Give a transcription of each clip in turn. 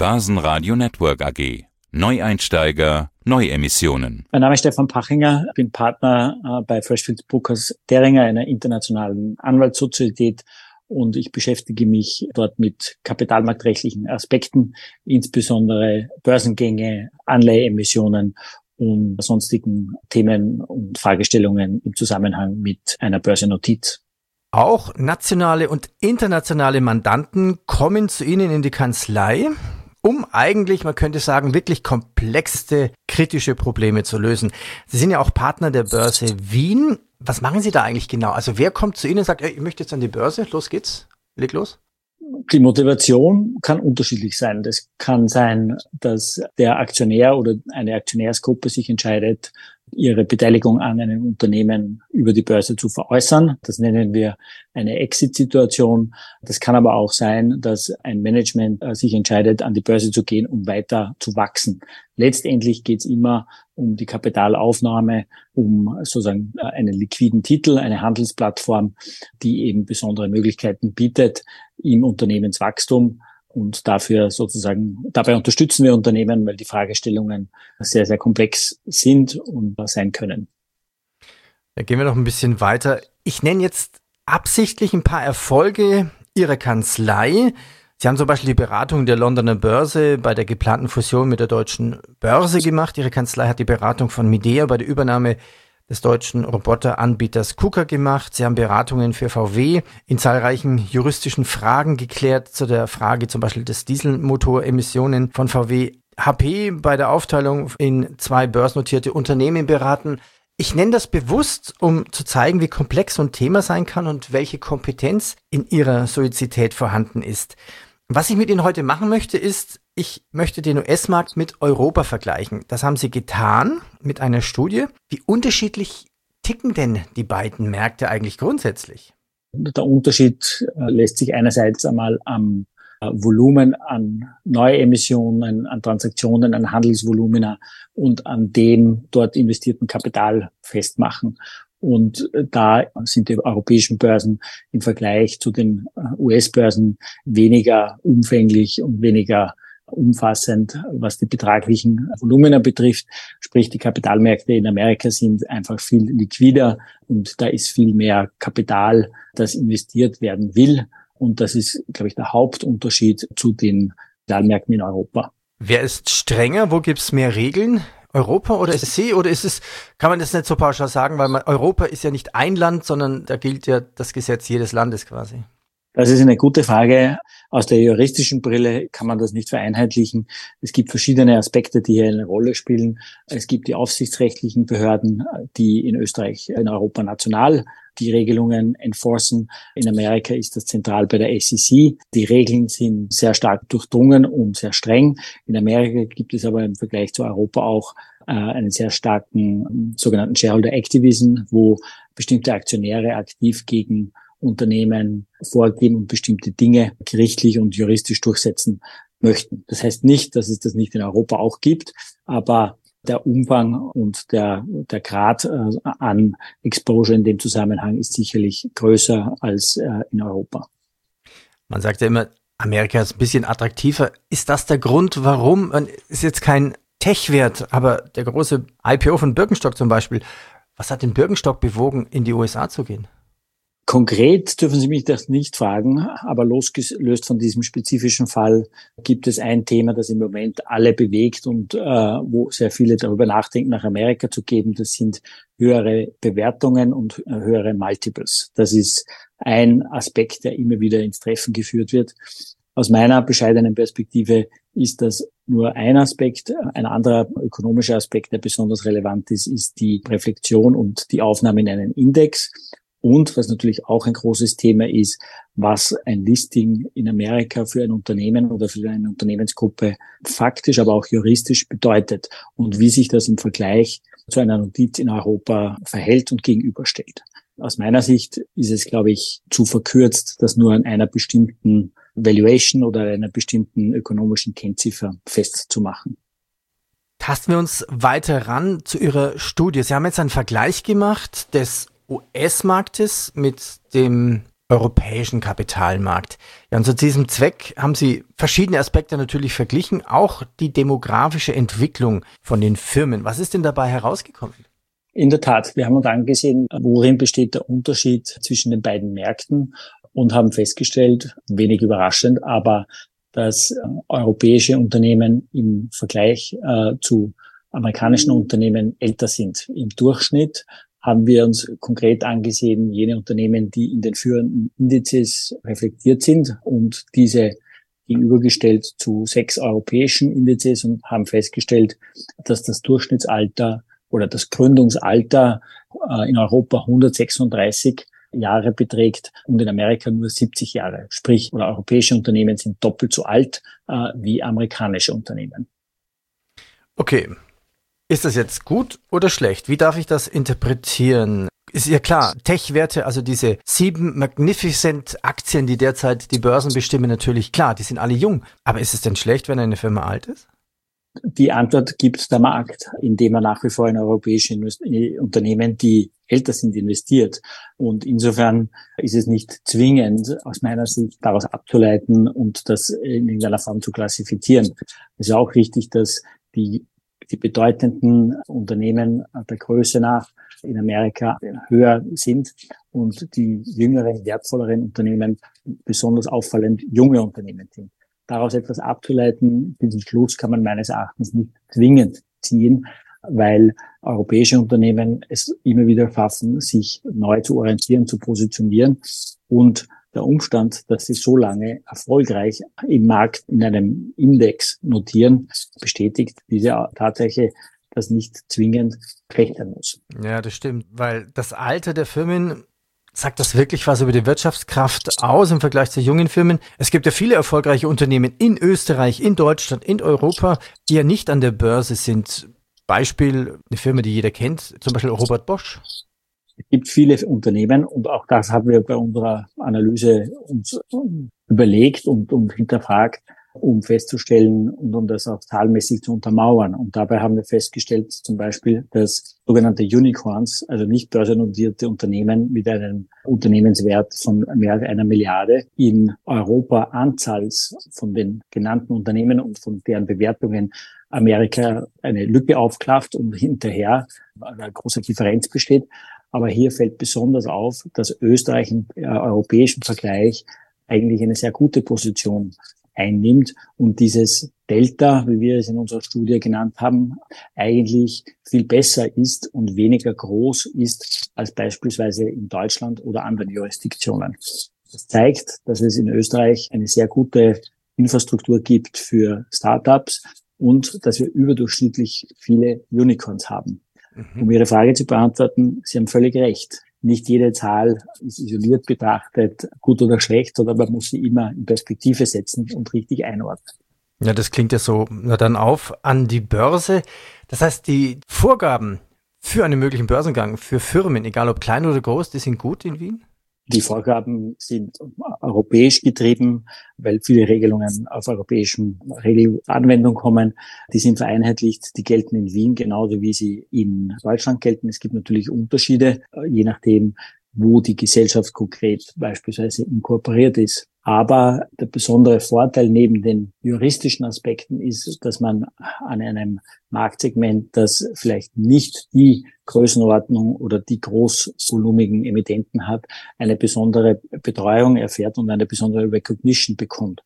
Börsenradio Network AG. Neueinsteiger, Neuemissionen. Mein Name ist Stefan Pachinger, ich bin Partner bei Freshfields Bruckers Deringer, einer internationalen Anwaltssozietät, und ich beschäftige mich dort mit kapitalmarktrechtlichen Aspekten, insbesondere Börsengänge, Anleiheemissionen und sonstigen Themen und Fragestellungen im Zusammenhang mit einer Börsennotiz. Auch nationale und internationale Mandanten kommen zu Ihnen in die Kanzlei, um eigentlich, man könnte sagen, wirklich komplexeste, kritische Probleme zu lösen. Sie sind ja auch Partner der Börse Wien. Was machen Sie da eigentlich genau? Also wer kommt zu Ihnen und sagt, ich möchte jetzt an die Börse, los geht's, leg los? Die Motivation kann unterschiedlich sein. Das kann sein, dass der Aktionär oder eine Aktionärsgruppe sich entscheidet, ihre Beteiligung an einem Unternehmen über die Börse zu veräußern. Das nennen wir eine Exit-Situation. Das kann aber auch sein, dass ein Management sich entscheidet, an die Börse zu gehen, um weiter zu wachsen. Letztendlich geht es immer um die Kapitalaufnahme, um sozusagen einen liquiden Titel, eine Handelsplattform, die eben besondere Möglichkeiten bietet im Unternehmenswachstum. Und dabei unterstützen wir Unternehmen, weil die Fragestellungen sehr, sehr komplex sind und sein können. Da gehen wir noch ein bisschen weiter. Ich nenne jetzt absichtlich ein paar Erfolge Ihrer Kanzlei. Sie haben zum Beispiel die Beratung der Londoner Börse bei der geplanten Fusion mit der Deutschen Börse gemacht. Ihre Kanzlei hat die Beratung von Midea bei der Übernahme des deutschen Roboteranbieters KUKA gemacht. Sie haben Beratungen für VW in zahlreichen juristischen Fragen geklärt, zu der Frage zum Beispiel des Dieselmotoremissionen von VW. HP bei der Aufteilung in 2 börsennotierte Unternehmen beraten. Ich nenne das bewusst, um zu zeigen, wie komplex so ein Thema sein kann und welche Kompetenz in Ihrer Solidität vorhanden ist. Was ich mit Ihnen heute machen möchte, ist, ich möchte den US-Markt mit Europa vergleichen. Das haben Sie getan mit einer Studie. Wie unterschiedlich ticken denn die beiden Märkte eigentlich grundsätzlich? Der Unterschied lässt sich einerseits einmal am Volumen an Neuemissionen, an Transaktionen, an Handelsvolumina und an dem dort investierten Kapital festmachen. Und da sind die europäischen Börsen im Vergleich zu den US-Börsen weniger umfänglich und weniger umfassend, was die betraglichen Volumina betrifft. Sprich, die Kapitalmärkte in Amerika sind einfach viel liquider und da ist viel mehr Kapital, das investiert werden will. Und das ist, glaube ich, der Hauptunterschied zu den Kapitalmärkten in Europa. Wer ist strenger? Wo gibt es mehr Regeln? Europa oder SEC, oder kann man das nicht so pauschal sagen, weil Europa ist ja nicht ein Land, sondern da gilt ja das Gesetz jedes Landes quasi. Das ist eine gute Frage. Aus der juristischen Brille kann man das nicht vereinheitlichen. Es gibt verschiedene Aspekte, die hier eine Rolle spielen. Es gibt die aufsichtsrechtlichen Behörden, die in Österreich, in Europa national die Regelungen enforcen. In Amerika ist das zentral bei der SEC. Die Regeln sind sehr stark durchdrungen und sehr streng. In Amerika gibt es aber im Vergleich zu Europa auch einen sehr starken sogenannten Shareholder Activism, wo bestimmte Aktionäre aktiv gegen Unternehmen vorgehen und bestimmte Dinge gerichtlich und juristisch durchsetzen möchten. Das heißt nicht, dass es das nicht in Europa auch gibt, aber der Umfang und der Grad an Exposure in dem Zusammenhang ist sicherlich größer als in Europa. Man sagt ja immer, Amerika ist ein bisschen attraktiver. Ist das der Grund, warum? Ist jetzt kein Tech-Wert, aber der große IPO von Birkenstock zum Beispiel. Was hat den Birkenstock bewogen, in die USA zu gehen? Konkret dürfen Sie mich das nicht fragen, aber losgelöst von diesem spezifischen Fall gibt es ein Thema, das im Moment alle bewegt und wo sehr viele darüber nachdenken, nach Amerika zu gehen. Das sind höhere Bewertungen und höhere Multiples. Das ist ein Aspekt, der immer wieder ins Treffen geführt wird. Aus meiner bescheidenen Perspektive ist das nur ein Aspekt. Ein anderer ökonomischer Aspekt, der besonders relevant ist, ist die Reflexion und die Aufnahme in einen Index. Und was natürlich auch ein großes Thema ist, was ein Listing in Amerika für ein Unternehmen oder für eine Unternehmensgruppe faktisch, aber auch juristisch bedeutet und wie sich das im Vergleich zu einer Notiz in Europa verhält und gegenüberstellt. Aus meiner Sicht ist es, glaube ich, zu verkürzt, das nur an einer bestimmten Valuation oder einer bestimmten ökonomischen Kennziffer festzumachen. Tasten wir uns weiter ran zu Ihrer Studie. Sie haben jetzt einen Vergleich gemacht des US-Marktes mit dem europäischen Kapitalmarkt. Ja, und zu diesem Zweck haben Sie verschiedene Aspekte natürlich verglichen, auch die demografische Entwicklung von den Firmen. Was ist denn dabei herausgekommen? In der Tat, wir haben uns angesehen, worin besteht der Unterschied zwischen den beiden Märkten und haben festgestellt, wenig überraschend, aber dass europäische Unternehmen im Vergleich zu amerikanischen Unternehmen älter sind. Im Durchschnitt haben wir uns konkret angesehen, jene Unternehmen, die in den führenden Indizes reflektiert sind und diese gegenübergestellt zu 6 europäischen Indizes und haben festgestellt, dass das Durchschnittsalter oder das Gründungsalter in Europa 136 Jahre beträgt und in Amerika nur 70 Jahre. Sprich, oder europäische Unternehmen sind doppelt so alt wie amerikanische Unternehmen. Okay. Ist das jetzt gut oder schlecht? Wie darf ich das interpretieren? Ist ja klar, Tech-Werte, also diese 7 Magnificent-Aktien, die derzeit die Börsen bestimmen, natürlich klar, die sind alle jung. Aber ist es denn schlecht, wenn eine Firma alt ist? Die Antwort gibt der Markt, indem er nach wie vor in europäische Unternehmen, die älter sind, investiert. Und insofern ist es nicht zwingend, aus meiner Sicht, daraus abzuleiten und das in irgendeiner Form zu klassifizieren. Es ist auch richtig, dass die bedeutenden Unternehmen der Größe nach in Amerika höher sind und die jüngeren, wertvolleren Unternehmen besonders auffallend junge Unternehmen sind. Daraus etwas abzuleiten, diesen Schluss kann man meines Erachtens nicht zwingend ziehen, weil europäische Unternehmen es immer wieder schaffen, sich neu zu orientieren, zu positionieren und der Umstand, dass sie so lange erfolgreich im Markt in einem Index notieren, bestätigt diese Tatsache, dass nicht zwingend schlecht sein muss. Ja, das stimmt, weil das Alter der Firmen, sagt das wirklich was über die Wirtschaftskraft aus im Vergleich zu jungen Firmen? Es gibt ja viele erfolgreiche Unternehmen in Österreich, in Deutschland, in Europa, die ja nicht an der Börse sind. Beispiel, eine Firma, die jeder kennt, zum Beispiel Robert Bosch. Es gibt viele Unternehmen und auch das haben wir bei unserer Analyse uns überlegt und hinterfragt, um festzustellen und um das auch zahlenmäßig zu untermauern. Und dabei haben wir festgestellt, zum Beispiel, dass sogenannte Unicorns, also nicht börsennotierte Unternehmen mit einem Unternehmenswert von mehr als 1 Milliarde, in Europa anzahls von den genannten Unternehmen und von deren Bewertungen Amerika eine Lücke aufklafft und hinterher eine große Differenz besteht. Aber hier fällt besonders auf, dass Österreich im europäischen Vergleich eigentlich eine sehr gute Position einnimmt und dieses Delta, wie wir es in unserer Studie genannt haben, eigentlich viel besser ist und weniger groß ist als beispielsweise in Deutschland oder anderen Jurisdiktionen. Das zeigt, dass es in Österreich eine sehr gute Infrastruktur gibt für Startups und dass wir überdurchschnittlich viele Unicorns haben. Um Ihre Frage zu beantworten, Sie haben völlig recht. Nicht jede Zahl ist isoliert betrachtet gut oder schlecht, sondern man muss sie immer in Perspektive setzen und richtig einordnen. Ja, das klingt ja so. Na dann auf an die Börse. Das heißt, die Vorgaben für einen möglichen Börsengang für Firmen, egal ob klein oder groß, die sind gut in Wien? Die Vorgaben sind europäisch getrieben, weil viele Regelungen auf europäischen Regelanwendung kommen. Die sind vereinheitlicht, die gelten in Wien genauso wie sie in Deutschland gelten. Es gibt natürlich Unterschiede, je nachdem, wo die Gesellschaft konkret beispielsweise inkorporiert ist. Aber der besondere Vorteil neben den juristischen Aspekten ist, dass man an einem Marktsegment, das vielleicht nicht die Größenordnung oder die großvolumigen Emittenten hat, eine besondere Betreuung erfährt und eine besondere Recognition bekommt.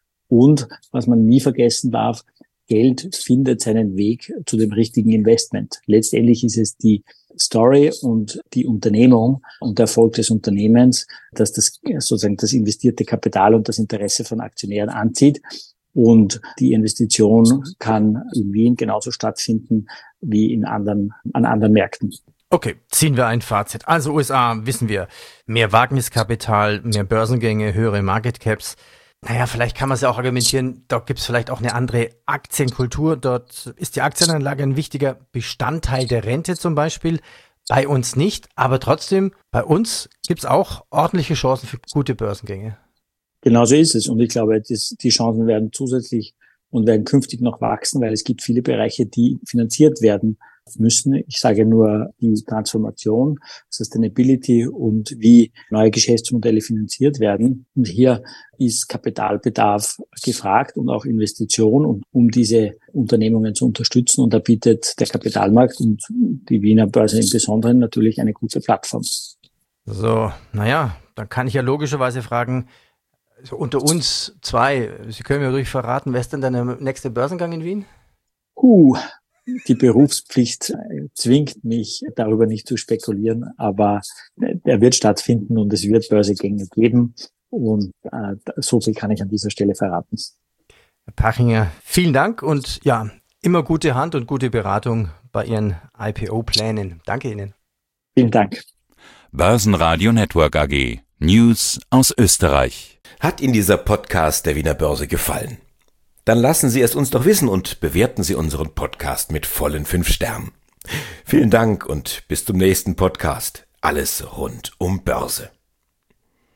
Und was man nie vergessen darf, Geld findet seinen Weg zu dem richtigen Investment. Letztendlich ist es die Story und die Unternehmung und der Erfolg des Unternehmens, dass das sozusagen das investierte Kapital und das Interesse von Aktionären anzieht. Und die Investition kann in Wien genauso stattfinden wie an anderen Märkten. Okay, ziehen wir ein Fazit. Also USA, wissen wir, mehr Wagniskapital, mehr Börsengänge, höhere Market Caps. Naja, vielleicht kann man es ja auch argumentieren, dort gibt es vielleicht auch eine andere Aktienkultur. Dort ist die Aktienanlage ein wichtiger Bestandteil der Rente zum Beispiel. Bei uns nicht, aber trotzdem, bei uns gibt es auch ordentliche Chancen für gute Börsengänge. Genau so ist es. Und ich glaube, die Chancen werden zusätzlich und werden künftig noch wachsen, weil es gibt viele Bereiche, die finanziert werden müssen. Ich sage nur die Transformation, Sustainability und wie neue Geschäftsmodelle finanziert werden. Und hier ist Kapitalbedarf gefragt und auch Investition, um diese Unternehmungen zu unterstützen. Und da bietet der Kapitalmarkt und die Wiener Börse im Besonderen natürlich eine gute Plattform. So, dann kann ich ja logischerweise fragen, also unter uns zwei, Sie können mir ruhig verraten, wer ist denn der nächste Börsengang in Wien? Die Berufspflicht zwingt mich, darüber nicht zu spekulieren, aber der wird stattfinden und es wird Börsegänge geben und so viel kann ich an dieser Stelle verraten. Herr Pachinger, vielen Dank und ja, immer gute Hand und gute Beratung bei Ihren IPO-Plänen. Danke Ihnen. Vielen Dank. Börsenradio Network AG. News aus Österreich. Hat Ihnen dieser Podcast der Wiener Börse gefallen? Dann lassen Sie es uns doch wissen und bewerten Sie unseren Podcast mit vollen 5 Sternen. Vielen Dank und bis zum nächsten Podcast. Alles rund um Börse.